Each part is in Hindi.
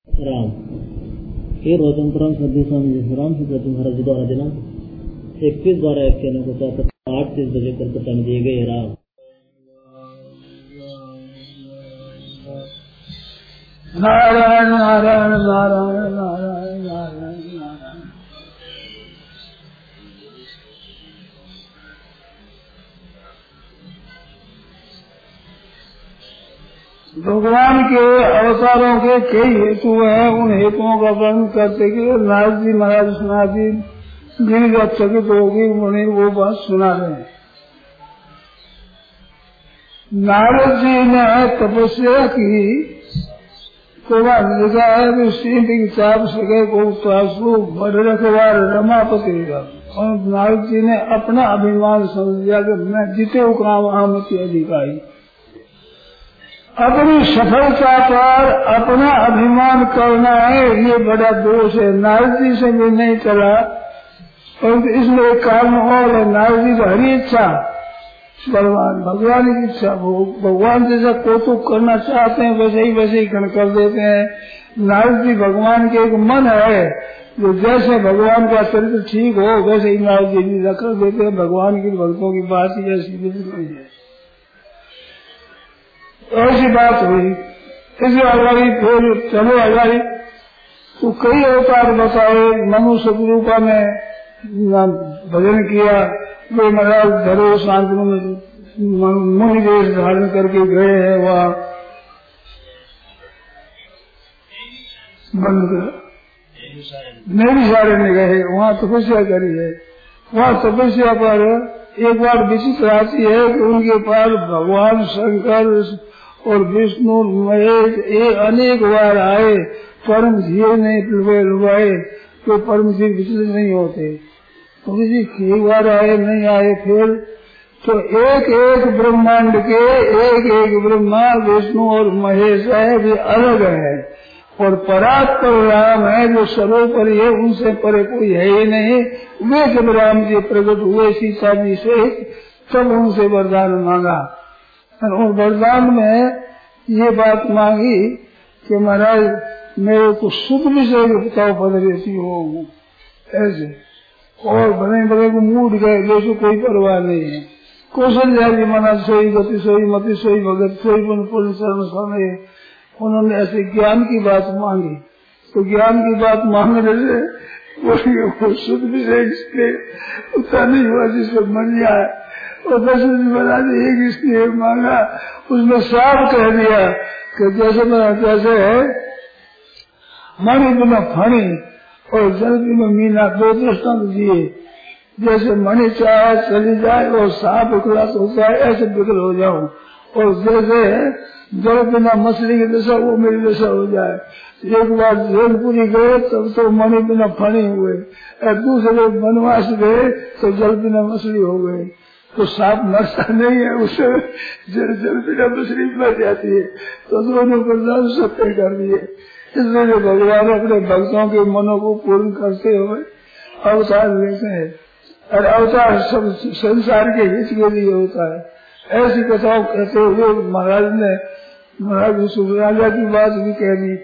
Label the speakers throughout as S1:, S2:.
S1: राम हे रोचन परम श्रद्धेय स्वामी जी राम सुब्रत महाराज जी द्वारा दिनांक 21/12 को 8:30 बजे कलकत्ता में दिए गए। राम
S2: नारायण नारायण नारायण नारायण नारायण नारायण। भगवान के अवतारों के कई हेतु हैं। उन हेतुओं का वर्णन करते कि नारद जी महाराज सुनाती जिनका चकित होगी उन्हें वो बात सुना रहे हैं। नारद जी ने तपस्या की तो लिखा है कि सिंह की चाप सके को पासु बड़ रखवार रमापति। और नारद जी ने अपना अभिमान समझ लिया कि मैं जीते काम आमति अधिकारी। अपनी सफलता पर अपना अभिमान करना है, ये बड़ा दोष है। नारद जी से भी नहीं चला। और इसमें एक कारण और है, नारद जी को हरी इच्छा भगवान की इच्छा, भगवान जैसा कौतुक करना चाहते हैं वैसे ही कर देते हैं। नारद जी भगवान के एक मन है, जो जैसे भगवान का चरित्र ठीक हो वैसे ही नारद जी भी कर देते हैं। भगवान की भक्तों की बात ही ऐसी नहीं है। ऐसी बात हुई। इसे अगाड़ी फिर चलो अगाड़ी तो कई अवतार बताए। मनुष्य रूपा में भजन किया, वे महाराज धरो शांति मुनि वेश धारण करके गए हैं। वहाँ बंद नैमिषारण्य में गए, वहाँ तपस्या करी है। वहाँ तपस्या पर एक बार विचित्र आती है कि उनके पास भगवान शंकर और विष्णु महेश अनेक बार आए, परम धीरे नहीं लुभाए तो परम धीरे विचलित नहीं होते। तो किसी एक बार आए नहीं आए, फिर तो एक एक ब्रह्मांड के एक ब्रह्मा विष्णु और महेश है, वे अलग है। और परात्पर राम है जो सर्वोपरि है, उनसे परे कोई है ही नहीं। वे जब राम जी प्रकट हुए सीता जी से, तब उनसे वरदान मांगा। और वरदान में ये बात मांगी कि महाराज मेरे को शुद्ध विषय बताओ पदरेसी हो ऐसे। और बड़े को मूड गए, जैसे कोई परवाह नहीं है। कौशल्या जी मना सोई गति सोई मति सोई भगत सोई मन पूर्ण शरण समय। उन्होंने ऐसे ज्ञान की बात मांगी, तो ज्ञान की बात मांगने से वो शुद्ध विषय इसलिए उतना नहीं हुआ जिसको मन जाए। और दशरथ महाराज एक इसलिए मांगा, उसने साफ कह दिया कि जैसे है मणि बिना फणी और जल बिना मीना, दो दृष्टांत दिए। जैसे मणि चाहे चली जाए और सांप उखलास होता है, ऐसे बिगल हो जाऊं। और जैसे जल बिना मछली की दशा, वो मेरी दशा हो जाए। एक बार जैनपुरी गए तब तो मणि बिना फणी हुए, दूसरे वनवास गए तो जल बिना मछली हो गए। तो सांप मरता नहीं है, उसे जल बिना मछली मर जाती है। तो दोनों को सत्य कर दिए। इसलिए भगवान अपने भक्तों के मनों को पूर्ण करते हुए अवतार लेते हैं। और अवतार सब संसार के हित के लिए होता है। ऐसी कथाओं कहते हुए महाराज सुराजा की बात भी कह दी,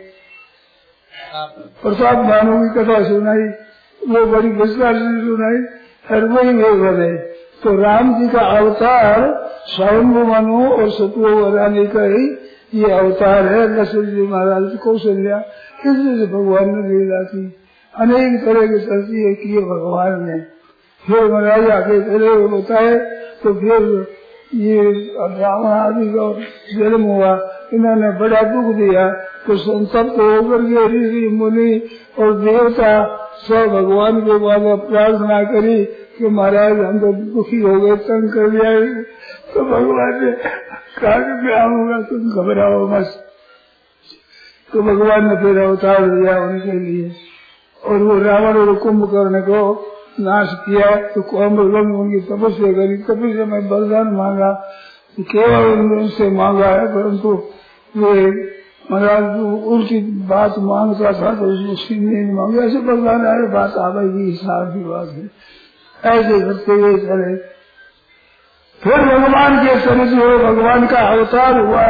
S2: प्रताप भानु की कथा सुनाई, वो बड़ी विस्तार से सुनाई। और वही वे बने। तो राम जी का अवतार स्वयं मनु और सतु रानी का ही ये अवतार है। दशरथ जी महाराज कौशल्या, इसलिए भगवान ने लीला की, अनेक तरह की तरकीब की भगवान ने। फिर महाराज आगे चले बताए तो फिर ये रावण आदि का जन्म हुआ, इन्होंने बड़ा दुख दिया। तो संतप्त होकर के ऋषि मुनि और देवता सब भगवान के बाद प्रार्थना करी कि महाराज हम तो दुखी हो गए, तंग कर दिया। तो भगवान ने कहा कि मैं आऊंगा, तुम घबराओ मत। तो भगवान ने फिर अवतार दिया उनके लिए। और वो रावण और कुंभकर्ण को नाश किया। तो कुंभकर्ण उनकी तपस्या करी, तपस्या में वरदान मांगा, केवल उनसे मांगा है, परंतु वे महाराज उल्टी बात मांगता था तो उसको सीने नहीं मांगे। ऐसे वरदान आए, बात आवेगी, हिसाब की बात है। ऐसे करते हुए चले। फिर भगवान के चरित्र हुए, भगवान का अवतार हुआ।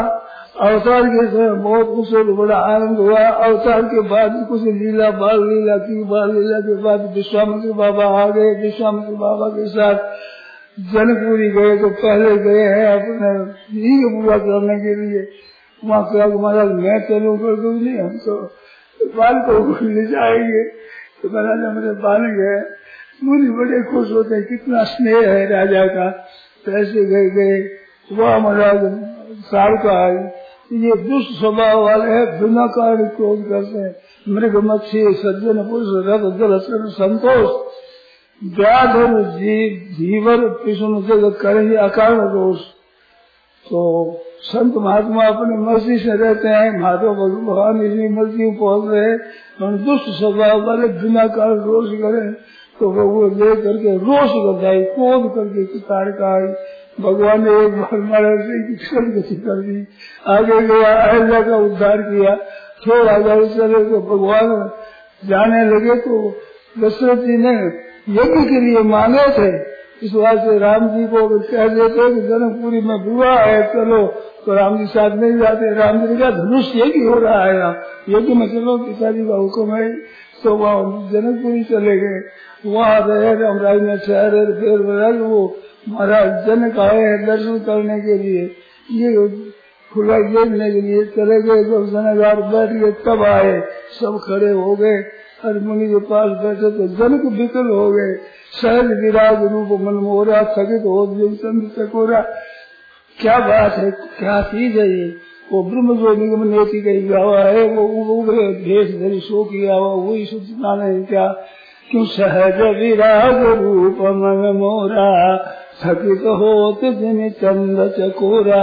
S2: अवतार के समय बहुत कुछ बड़ा आनंद हुआ। अवतार के बाद कुछ लीला बाल लीला की, बाल लीला के बाद विश्वामित्र बाबा आ गए। विश्वामित्र बाबा के साथ जनकपुरी गए तो पहले गए हैं अपने नींद पूरा करने के लिए। वहाँ कहा महाराज मैं चलूँ कर दूँ, नहीं हम तो बाल को ले जाएंगे। तो महाराज हमारे बाल गए, मुझे बड़े खुश होते हैं, कितना स्नेह है राजा का। तो ऐसे गए वह महाराज साल का ये दुष्ट स्वभाव वाले है, बिना कारण क्रोध करते हैं। मृग मच्छी सज्जन पुरुष रथ जल संतोष व्याधर जीवर कृष्ण जगत करे अकारण दोष। तो संत महात्मा अपनी मर्जी से रहते हैं, माधव भगवान इसी मर्जी में पहुंच रहे हैं। दुष्ट स्वभाव वाले बिना कारण रोष करें तो वो ले करके रोष कर जाए, क्रोध करके कितार का भगवान ने एक बार महाराज से गति कर दी। आगे गया, अहिल्या का उद्धार किया। थोड़ा आगे चले तो भगवान जाने लगे तो दशरथ जी ने यज्ञ के लिए मांगे थे। इस बात से राम जी को कह देते कि जनकपुरी में विवाह है चलो, तो राम जी साथ नहीं जाते। राम जी का धनुष यज्ञ हो रहा है, यज्ञ में चलो, पिताजी का हुक्म है। तो वहाँ जनकपुरी चले गए, वहाँ रहे रामराज में ठहरे। फिर वो महाराज जनक आए हैं दर्शन करने के लिए, ये खुला देखने के लिए चले गए। जब जनक बैठ गए तब आए, सब खड़े हो गए और मुनि के पास बैठे तो जनक विकल हो गए। सहज विराग रूप मनमोहरा थकित हो चंद्र चकोरा। क्या बात है, क्या चीज है ये? वो ब्रह्म जो निगम नेति कही गावा है, वो भेष धरी शो किया हुआ वही सूचना नहीं क्या? क्यों सहज विराग रूप मन मोरा थकित होत जिन चंद्र चकोरा।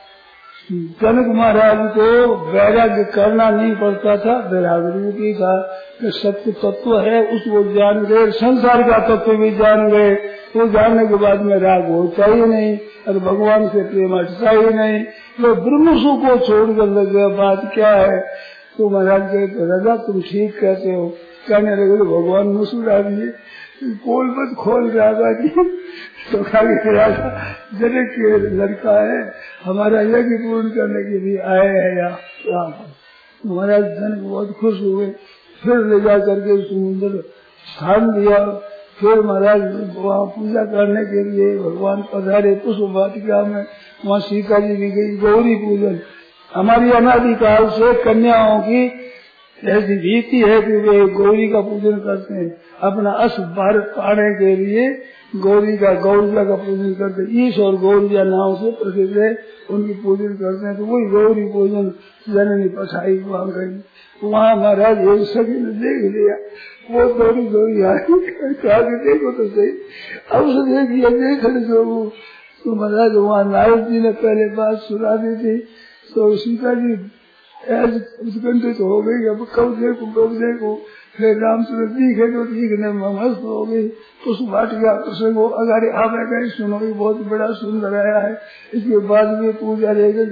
S2: जनक महाराज को वैराग्य करना नहीं पड़ता था, वैराग रूपी का जो सत्य तत्व है उसको जान गए, संसार का तत्व भी जान गए। वो जानने के बाद में राग होता ही नहीं और भगवान से प्रेम हटता ही नहीं। वो ब्रह्म सुख को छोड़कर लग गया, बात क्या है? तो महाराज कहते राजा तुम ठीक कहते हो। कहने लगे तो भगवान मुस्कुरा दिए, पोल मत खोल राजा जी। तो राजा जनक के लड़का है, हमारा यज्ञ पूर्ण करने के लिए आए हैं यहाँ। महाराज जनक बहुत खुश हुए, फिर ले जा करके सुंदर स्थान दिया। फिर महाराज वहाँ पूजा करने के लिए भगवान पधारे पुष्प वाटिका में। वहाँ सीता जी भी गई, गौरी पूजन। हमारी अनादिकाल से कन्याओं की ऐसी रीति है कि वे गौरी का पूजन करते हैं। अपना अस भारत पाने के लिए गौरी का गौरिया का पूजन करते हैं। ईश और गौरिया नाम से प्रसिद्ध है, उनकी पूजन करते हैं। तो वही गौरी पूजन जननी पछाई वहाँ गई। वहाँ महाराज एक सभी ने देख लिया, वो दौड़ी दौड़ी आई, देखो तो सही, अब से देखिए देख तो महाराज वहाँ नारद जी ने पहले बात सुना दी थी। तो सीता जी उत्कंठित तो हो गई, अब कब देखो। फिर रामचंद्र दिखे तो दिखने में मस्त हो गई। उस वाटिका प्रसंग को अगर आप कहीं सुनोगे बहुत बड़ा सुंदर आया है। इसके बाद में पूजा रहेगा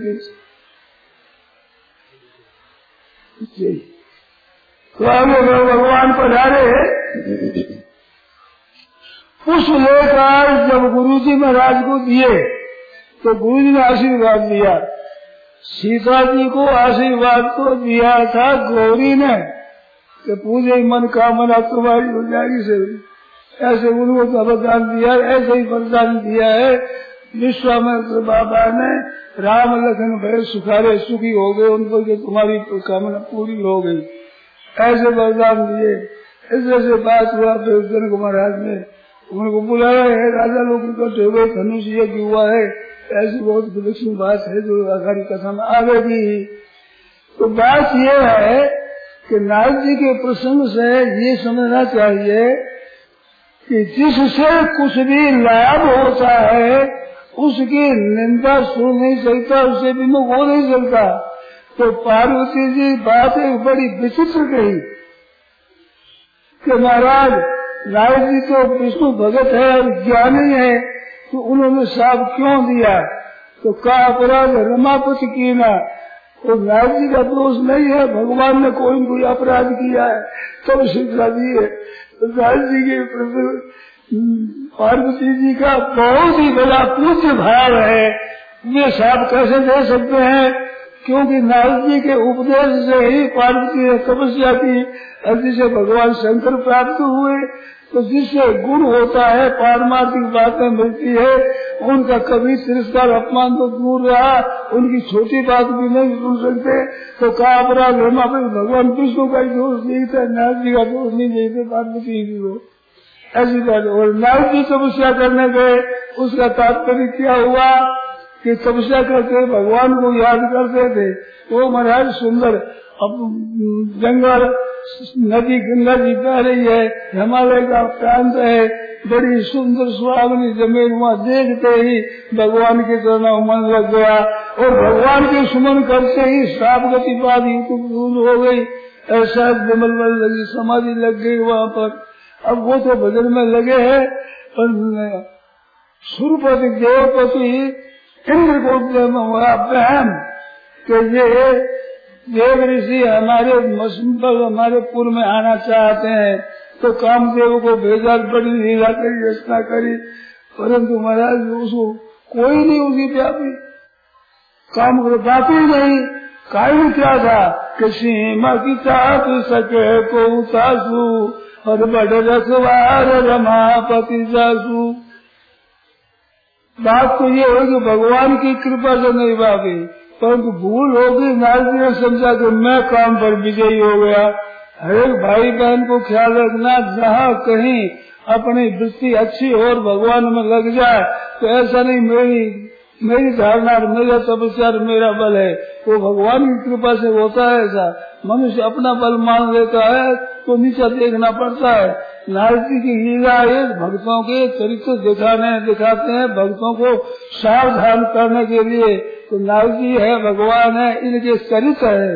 S2: तो आगे भगवान पधारे। पुष्प लेकर जब गुरु जी महाराज को दिए तो गुरु जी ने आशीर्वाद दिया। सीता जी को आशीर्वाद तो दिया था गौरी ने कि पूजे मन कामना तुम्हारी हो जाएगी से, ऐसे उनको वरदान दिया। ऐसे ही वरदान दिया है विश्वामित्र बाबा ने। राम लखन भय सुखारे सुखी हो गए, उनको जो तुम्हारी कामना पूरी हो गई, ऐसे वरदान दिए। ऐसे बात हुआ। फिर जनक महाराज ने उनको बुलाया है, राजा लोग इकट्ठे हुए, धनुष यज्ञ हुआ है। ऐसी बहुत विलक्षण बात है जो आगामी कथा में आवेगी। तो बात यह है कि नारद जी के प्रसंग से ये समझना चाहिए कि जिससे कुछ भी लाभ होता है उसकी निंदा सुन नहीं सकता, उससे विमुख हो नहीं सकता। तो पार्वती जी बात एक बड़ी विचित्र कही कि महाराज नारद जी तो विष्णु भगत है और ज्ञानी है, तो उन्होंने साथ क्यों दिया? तो का अपराध रमापति की ना, तो नारद जी का दोष नहीं है, भगवान ने कोई अपराध किया है तब शिक्षा दी है। तो नारद जी के पार्वती जी का बहुत ही बड़ा पूज्य भाव है। वे साथ कैसे दे सकते हैं क्योंकि नारद जी के उपदेश से ही पार्वती ने तपस्या की, जिसे भगवान शंकर प्राप्त हुए। तो जिससे गुण होता है, पारमार्थिक बातें मिलती है, उनका कभी तिरस्कार अपमान तो दूर रहा, उनकी छोटी बात भी नहीं सुन सकते। तो क्या अपराध हम अपने भगवान विष्णु का दोष देखते, नारद जी का दोष नहीं देखते, पार्वती जी को ऐसी बात। और नारद जी तपस्या करने गए, उसका तात्पर्य क्या हुआ कि तपस्या करते भगवान को याद करते थे। वो महाराज सुंदर अब जंगल, नदी गंगा जी बह रही है, हिमालय का प्रांत है, बड़ी सुंदर सुहावनी जमीन, वहाँ देखते ही भगवान की तरह मन लग गया। और भगवान के सुमन करते ही श्राप गतिपात दूर हो गई, ऐसा विमल लगी, समाधि लग गई वहाँ पर। अब वो तो भजन में लगे हैं, पर सुरपति देवपति इंद्र को हुआ बहन कि ये देव ऋषि हमारे पुर में आना चाहते हैं। तो कामदेव को भेजा, बड़ी लीला करी, रचना करी, परंतु महाराज उसको कोई नहीं उसकी व्यापी काम कर बात ही नहीं। कारण क्या था कि सीमा की चाप सके को उतासू और बड़े रखवार रमापति जासू। बात तो ये है कि भगवान की कृपा से नहीं भागी, परंतु भूल होगी। नारद ने समझा कि मैं काम पर विजयी हो गया। हर एक भाई बहन को ख्याल रखना, जहाँ कहीं अपनी वृत्ति अच्छी और भगवान में लग जाए तो ऐसा नहीं मेरी धारणा, मेरा तपस्या, मेरा बल है, वो भगवान की कृपा से होता है। ऐसा मनुष्य अपना बल मान लेता है तो नीचा देखना पड़ता है। नारद जी की लीला है भक्तों के चरित्र दिखाते हैं, भक्तों को सावधान करने के लिए। तो नारद जी है, भगवान है, इनके चरित्र है।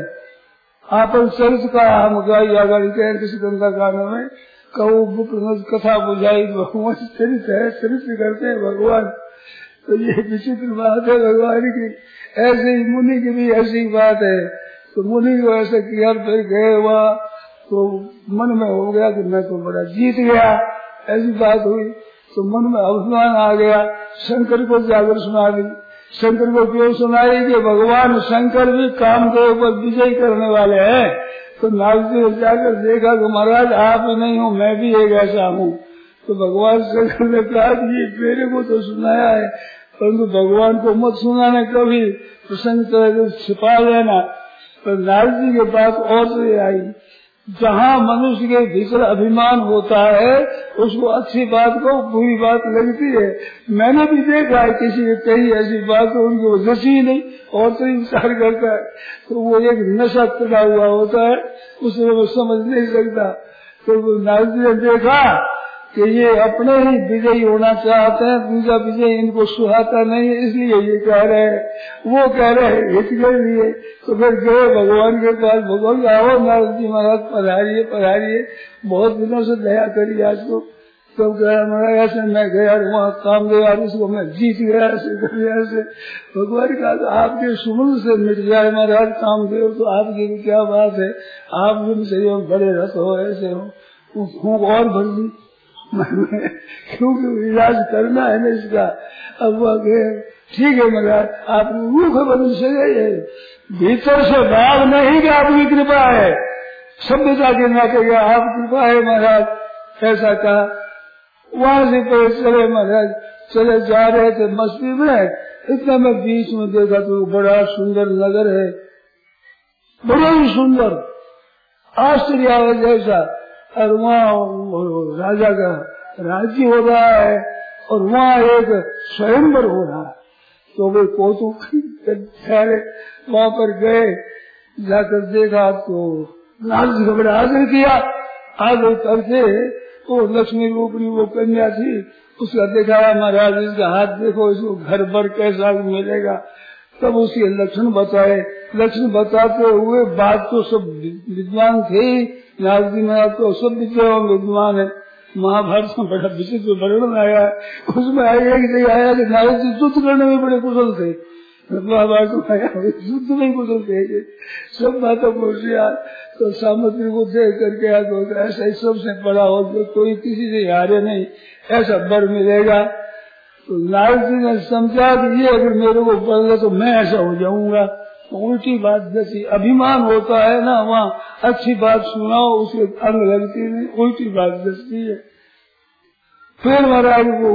S2: आपन चरित्र का हम गाई आगाड़ी कहें किसी गंगा गाने में कहू बुक कथा बुझाई, भगवान चरित्र है, चरित्र करते हैं भगवान। तो ये विचित्र बात है भगवान की। ऐसे ही मुनि की भी ऐसी बात है। तो मुनि को ऐसे किया, फिर गए वहाँ तो मन में हो गया कि मैं तो बड़ा जीत गया, ऐसी बात हुई। तो मन में अभिमान आ गया, शंकर को जाकर सुना दी। शंकर को क्यों सुनाई कि भगवान शंकर भी कामदेव पर विजय करने वाले हैं। तो नारद जी ने जाकर देखा कि महाराज आप ही नहीं हो, मैं भी एक ऐसा हूँ। तो भगवान शंकर ने कहा कि ये मेरे को तो सुनाया है, परंतु भगवान को मत सुनाना, कभी प्रसंग तरह छिपा लेना। पर नारद जी के बात और से आई, जहाँ मनुष्य के भीतर अभिमान होता है उसको अच्छी बात को बुरी बात लगती है। मैंने भी देखा है किसी ने कही ऐसी बात तो उनको जची नहीं और तो विचार करता है, तो वो एक नशा चढ़ा हुआ होता है, उसमें वो समझ नहीं सकता। तो नारद जी ने देखा कि ये अपने ही विजयी होना चाहते हैं, दूसरा विजय इनको सुहाता नहीं है, इसलिए ये कह रहे हैं, वो कह रहे हैं हित के लिए। तो फिर गए भगवान के पास, भगवान आओ नारद जी महाराज पधारिए पधारिए, बहुत दिनों से दया करी आज को। तो कह रहा महाराज ऐसे मैं गया वहाँ काम गया, इसको मैं जीत गया, ऐसे भगवान का आपके सुमन से मिट जाए महाराज काम दे, तो आपकी क्या बात है, आप भी सही बड़े रस हो, ऐसे हो खूब और भर दी क्योंकि इलाज करना है ना इसका। अब वो ठीक है महाराज, आप रूख बदल से गए, भीतर से भाव नहीं कि आपकी कृपा है, सभ्यता के नाते आप कृपा है महाराज, ऐसा कहा। वहां से तो चले महाराज, चले जा रहे थे मस्ती में, इतना मैं बीच में देखा तो बड़ा सुंदर नगर है, बड़ा ही सुंदर, आश्चर्य जैसा। और वहाँ राजा का राज्य हो रहा है और वहाँ एक स्वयंवर हो रहा है। तो वे कौतुक ठहरे, वहाँ पर गए, जाकर देखा तो नारद जी का बड़ा आदर किया। आदर करके तो लक्ष्मी रूपनी वो कन्या थी, उसका देखा महाराज इसका हाथ देखो, इसको घर भर कैसा मिलेगा। तब उसके लक्षण बताए, लक्षण बताते हुए बात तो सब विद्वान थे, नारद जी महाराज तो सब विद्वान है। महाभारत में बड़ा विचित्र वर्णन आया है, उसमें आया कि नारद जी युद्ध करने में बड़े कुशल थे, महाभारत में आया युद्ध में कुशल थे, सब बातों को तो सामग्री को देख करके तो ऐसा ही सबसे बड़ा हो, जो कोई किसी से हारे नहीं, ऐसा बर मिलेगा। तो नारद जी ने समझा कि ये अगर मेरे को बदले तो मैं ऐसा हो जाऊंगा, उल्टी बात जैसी अभिमान होता है ना, वहाँ अच्छी बात सुनाओ उसके अंग लगती नहीं, उल्टी बात जैसी है। फिर महाराज वो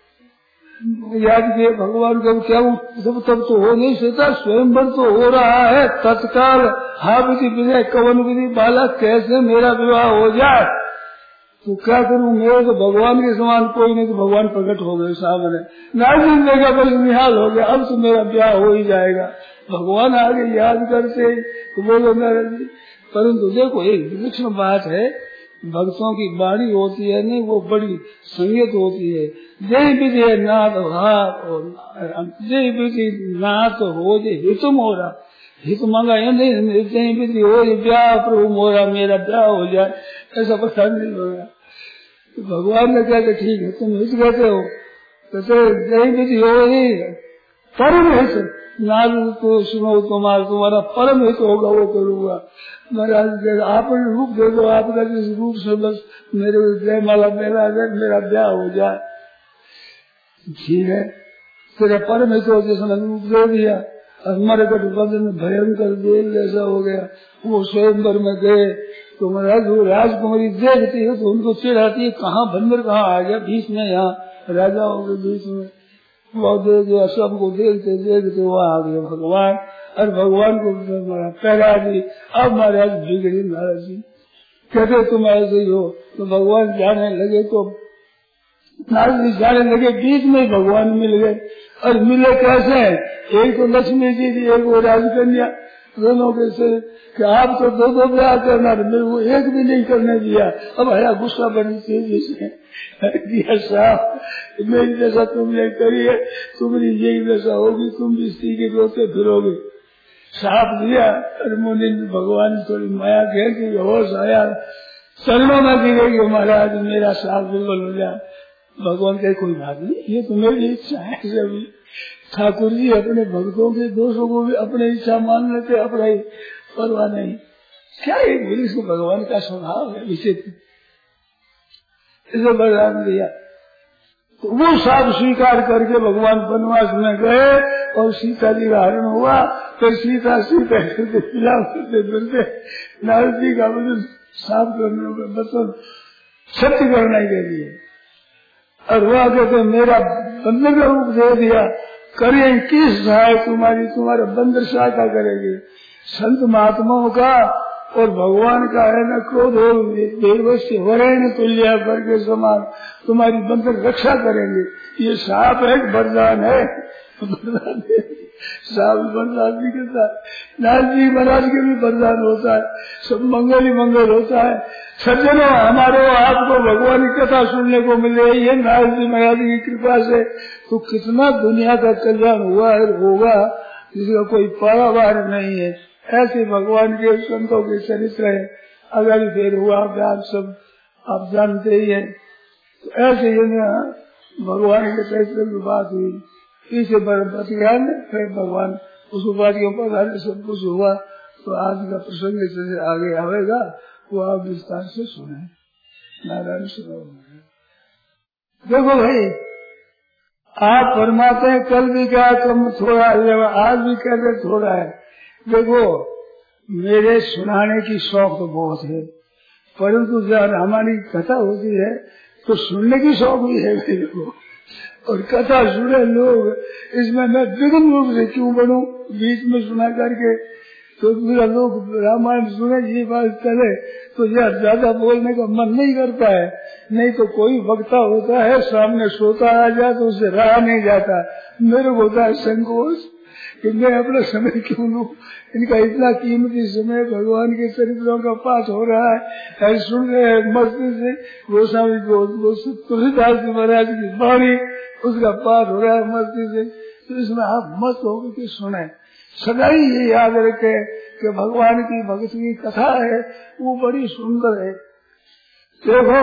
S2: याद किए भगवान को, क्या जब तब तो हो नहीं सकता, स्वयंवर तो हो रहा है तत्काल। हा विधि विजय कवन विधि बालक, कैसे मेरा विवाह हो जाए, तो क्या करूं, मेरे तो भगवान के समान कोई नहीं। तो भगवान प्रकट हो गए सामने, नारद देखा बस निहाल हो गया, अब तो मेरा ब्याह हो ही जाएगा। भगवान आगे याद करते तो बोलो नारद जी। परंतु देखो एक विलक्षण बात है, भक्तों की वाणी होती है नहीं, वो बड़ी संगत होती है। जय विधि नाथ भाव और जय विधि नाथ हो जे हितम हो रहा, हित मांगा ये नहीं, जय विधि हो जे ब्याह प्रभु मोरा, मेरा ब्याह हो जाए, ऐसा पता नहीं होगा। तो भगवान ने कहा ठीक है, तुम हित कहते हो, कहते जय विधि हो ही परम हित, नाथ तो सुनो तुम्हारा परम हित होगा, वो करूँगा। महाराज आपने रूप दे दो, आपका जिस रूप से बस मेरे जय माला मेरा ब्याह हो जाए, ठीक है। तेरा परम हित हो जिसने रूप दे दिया, हमारे गठबंधन में भयंकर जेल जैसा हो गया। वो स्वयंवर में गए तो महाराज वो राजकुमारी देखती है तो उनको चिढ़ाती है, कहाँ बंदर कहाँ आ गया बीच में, यहाँ राजाओं के बीच में। वो देख गया, सबको देखते देखते वो आ गए भगवान, और भगवान को पहला दी। अब महाराज बिगड़ी नारद जी, कहते तुम ऐसे ही हो। तो भगवान जाने लगे तो नारद जी जाने लगे, बीच में भगवान मिल गए। और मिले कैसे, एक तो लक्ष्मी जी थी, एक वो राजकन्या, दोनों के से कि आप तो दो ब्याह करना, मेरे को एक भी नहीं करने दिया। अब आया गुस्सा बनी तेजी से दिया साहब, मेरी जैसा तुमने करी है, तुम्हारी यही दशा होगी, तुम भी स्त्री के रोते फिरोगे। साफ दिया, और मुनि भगवान थोड़ी माया कह कि होश आया, चरणों में गिरेगी महाराज, मेरा साफ बिल्कुल हो जाए। भगवान कहे कोई बात नहीं, ये तो मेरी इच्छा है। सभी ठाकुर जी अपने भक्तों के दोषों को भी अपनी इच्छा मान लेते, अपना ही परवाह नहीं। क्या एक पुरुष को भगवान का स्वभाव है विचित्र, इसे वरदान दिया। तो वो सब स्वीकार करके भगवान वनवास में गए और सीता जी का हरण हुआ। फिर सीता करते पिला करते फिरते नारद जी का वजन साफ करने बचन सत्य करने के लिए, और वह कहते मेरा बंदर का रूप दे दिया, करे किस सहाय तुम्हारी, तुम्हारा बंदर सहायता करेगी। संत महात्माओं का और भगवान का है न क्रोध हो देवस्य वरेण तुल्य पर के समान, तुम्हारी बंदर रक्षा करेंगे। ये साफ है, वरदान है, वरदान है। साफ वरदान भी करता है, नारद जी महाराज के भी वरदान होता है, सब मंगल ही मंगल होता है। सज्जनों हमारे आपको भगवान की कथा सुनने को मिल रही है नारद जी महाराज की कृपा से, तो कितना दुनिया का कल्याण हुआ है, होगा जिसका कोई पारावार नहीं है। ऐसे भगवान के संतों के चरित्र है, अगर फिर हुआ आप सब आप जानते ही है। तो ऐसे ही भगवान के चरित्र की बात हुई, इसे बच गया फिर भगवान उस उपाधियों पर सब कुछ हुआ। तो आज का प्रसंग जैसे आगे आवेगा वो आप विस्तार से सुने। नारायण सुनो। देखो भाई, आप फरमाते हैं कल भी क्या कम थोड़ा है, आज भी कहते थोड़ा है। देखो मेरे सुनाने की शौक तो बहुत है, परंतु जब हमारी कथा होती है तो सुनने की शौक भी है मेरे को, और कथा सुने लोग, इसमें मैं विघ्न रूप से क्यों बनूं बीच में सुना करके। तो मेरा लोग रामायण सुने ये बात चले तो यह ज्यादा बोलने का मन नहीं करता है। नहीं तो कोई वक्ता होता है सामने सोता आ जाए तो उससे रहा नहीं जाता। मेरे को होता है संकोच कि मैं अपना समय क्यों लूं, इनका इतना कीमती समय भगवान के चरित्रों का पाठ हो रहा है, सुन रहे हैं मस्ती से। गोस्वामी तुलसीदास जी महाराज की वाणी उसका पाठ हो रहा है मस्ती से, तो इसमें आप मस्त होकर के सुने। सदाई ये याद रखे कि भगवान की भक्ति की कथा है वो बड़ी सुंदर है। देखो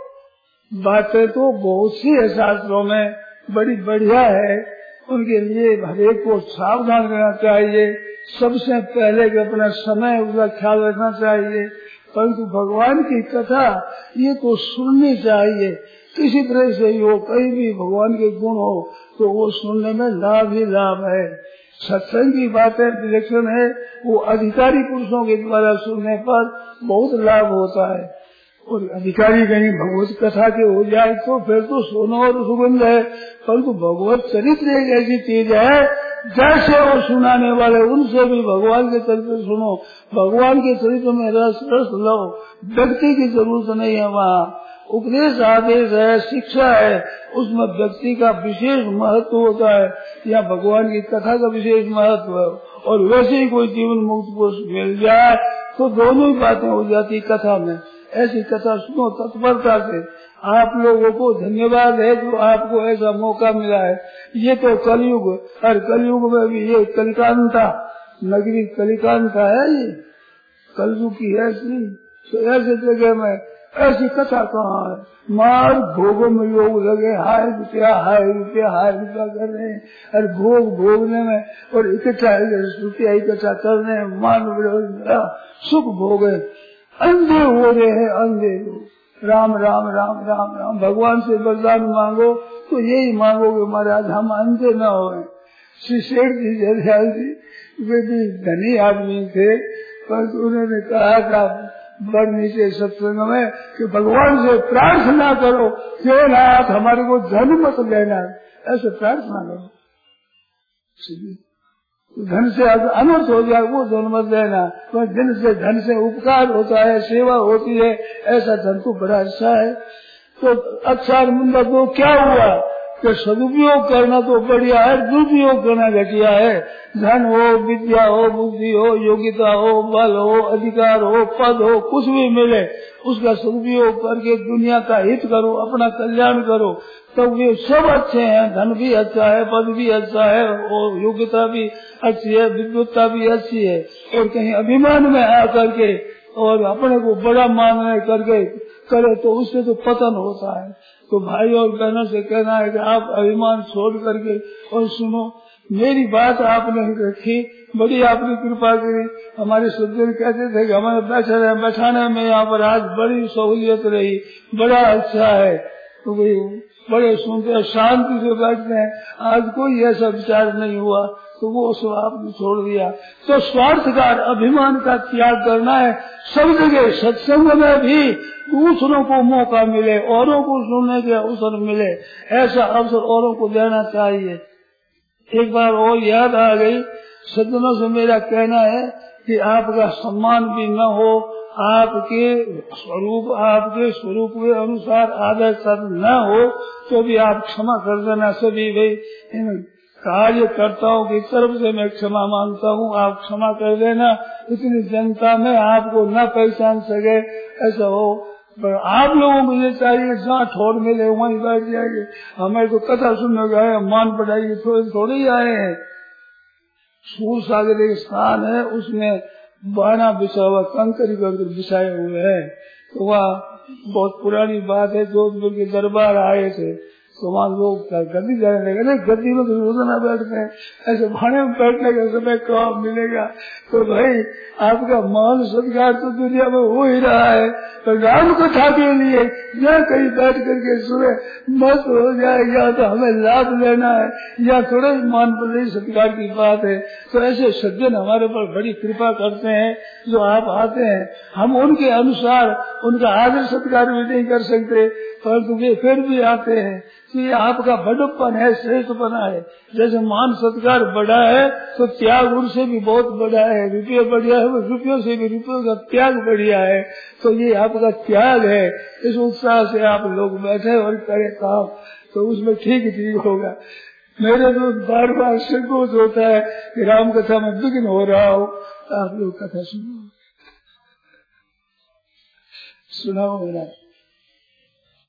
S2: बातें तो बहुत सी है शास्त्रों में, बड़ी बढ़िया है, उनके लिए हरेक को सावधान रहना चाहिए। सबसे पहले कि अपना समय उसका ख्याल रखना चाहिए। परंतु भगवान की कथा ये तो सुननी चाहिए, किसी तरह से ही हो, कहीं भी भगवान के गुण हो तो वो सुनने में लाभ ही लाभ है। सत्संग की बातें विलक्षण है, वो अधिकारी पुरुषों के द्वारा सुनने पर बहुत लाभ होता है। और अधिकारी कहीं भगवत कथा के हो जाए तो फिर तो सोना और सुगंध है, परंतु भगवत चरित्र एक ऐसी चीज है जैसे वो सुनाने वाले उनसे भी भगवान के चरित्र सुनो, भगवान के चरित्र में रस लो। व्यक्ति की जरूरत नहीं है, वहाँ उपदेश आदेश है, शिक्षा है, उसमें व्यक्ति का विशेष महत्व होता है, या भगवान की कथा का विशेष महत्व है। और वैसे ही कोई जीवन मुक्त पुरुष मिल जाए तो दोनों ही बातें हो जाती कथा में। ऐसी कथा सुनो तत्परता से। आप लोगों को धन्यवाद है जो आपको ऐसा मौका मिला है। ये तो कलयुग, और कलयुग में भी ये कलिकांता नगरी कलिकांता है, ये कलयुग की है। तो ऐसे जगह में ऐसी कथा कहाँ है? मार भोगों में लोग लगे, हाय रुपया कर रहे हैं, और भोग भोगने में और इकट्ठा रुपया इकट्ठा करने में मान सुख भोगे, अंधे हो रहे हैं, अंधे लोग। राम राम राम राम राम भगवान से वरदान मांगो तो यही मांगोगे महाराज हम अंधे न होए। श्री शेठ जी जयदयाल जी वे भी धनी आदमी थे, पर उन्होंने कहा था बड़ नीचे सत्संग में कि भगवान से प्रार्थना करो हे नाथ हमारे को धन मत लेना, ऐसे प्रार्थना करो। धन से अनर्थ हो जाए वो धन मत लेना, तो धन से उपकार होता है, सेवा होती है, ऐसा धन तो बड़ा अच्छा है। तो अच्छा मुंडा तो क्या हुआ कि सदुपयोग करना तो बढ़िया है, दुरुपयोग करना घटिया है। धन हो, विद्या हो, बुद्धि हो, योग्यता हो, बल हो, अधिकार हो, पद हो, कुछ भी मिले उसका सदुपयोग करके दुनिया का हित करो, अपना कल्याण करो, तो ये सब अच्छे हैं। धन भी अच्छा है, पद भी अच्छा है, और योग्यता भी अच्छी है, विद्वत्ता भी अच्छी है। और कहीं अभिमान में आकर के और अपने को बड़ा मानने करके करे तो उससे तो पतन होता है। तो भाई और बहनों से कहना है कि आप अभिमान छोड़ करके और सुनो, मेरी बात आपने रखी, बड़ी आपने कृपा करी। हमारे सज्जन कहते थे कि हमें बैठाने में यहाँ पर आज बड़ी सहूलियत रही, बड़ा अच्छा है। तो भाई बड़े सुनते शांति से बैठते हैं, आज कोई ऐसा विचार नहीं हुआ, तो वो सब आपने छोड़ दिया। तो स्वार्थ का अभिमान का त्याग करना है सब जगह। सत्संग में भी दूसरों को मौका मिले, औरों को सुनने के अवसर मिले, ऐसा अवसर औरों को देना चाहिए। एक बार और याद आ गई, सज्जनों से मेरा कहना है कि आपका सम्मान भी न हो, आपके स्वरूप के अनुसार आदर सब न हो तो भी आप क्षमा कर देना। सभी भाई कार्यकर्ताओं की तरफ से मैं क्षमा मांगता हूँ, आप क्षमा कर देना। इतनी जनता में आपको न पहचान सके ऐसा हो, पर आप लोगों को ये चाहिए जहाँ ठोर मिले वहीं बैठ जाएंगे। हमें तो कथा सुनने गए, मान पड़ाई थोड़े ही आए हैं। सूर सागर एक स्थान है, उसमें बाना बिछा हुआ कंकरी कर बिछाए हुए है। तो वह बहुत पुरानी बात है, जोधपुर के दरबार आए थे तो वहाँ लोग गद्दी जाने लगे, गद्दी में तो रोजाना बैठते हैं, ऐसे भाड़े में बैठने का समय कब मिलेगा। तो भाई आपका मान सत्कार तो दुनिया में हो ही रहा है, तो राम कथा के लिए या कहीं बैठ करके सुने मस्त हो जाए, या तो हमें लाभ लेना है या थोड़ा मान पड़े सत्कार की बात है। तो ऐसे सज्जन हमारे पर बड़ी कृपा करते हैं जो आप आते हैं, हम उनके अनुसार उनका आदर सत्कार भी नहीं कर सकते, परंतु वे फिर भी आते हैं। ये आपका बड़प्पन है, श्रेष्ठपना है। जैसे मान सत्कार बड़ा है तो त्याग उनसे भी बहुत बड़ा है। रुपये बढ़िया है, रुपयों से भी रुपयों का त्याग बढ़िया है। तो ये आपका त्याग है, इस उत्साह से आप लोग बैठे और करें काम, तो उसमें ठीक होगा। मेरे तो बार बार संकोच होता है कि राम कथा में विघ्न हो रहा हो, आप लोग कथा सुनाओ मेरा।